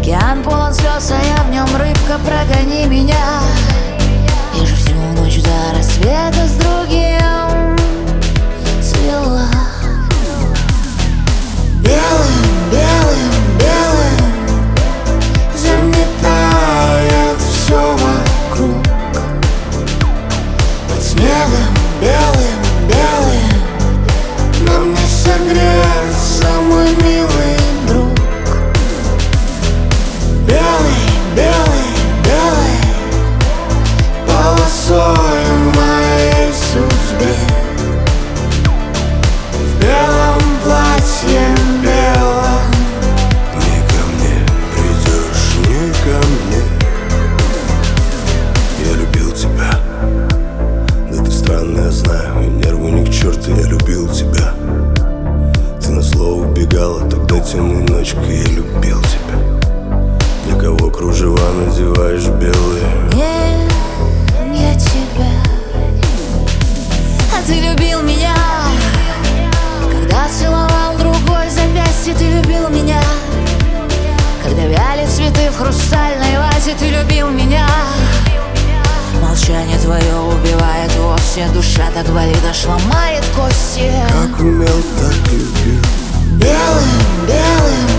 Океан полон слез, а я в нем рыбка, прогони меня. Я же всю ночь до рассвета с другим цвела. Белым, белым, белым заметает все вокруг. Под снегом белым, белым нам не согреться, мой милый друг. Белый, белый, белый полосой в моей судьбе. В белом платье белом. Не ко мне придешь, не ко мне. Я любил тебя. Да ты странная, я знаю, и нервы ни к черту, я любил тебя. Ты назло убегала, тогда темной ночкой я любил тебя. Для кого кружева надеваешь белые? Нет, я тебя. А ты любил меня, когда целовал другой запястье. Ты любил меня, когда вяли цветы в хрустальной вазе. Ты любил меня. Молчание твое убивает вовсе. Душа так болит, аж ломает кости. Как умел, так любил. Белым, белым,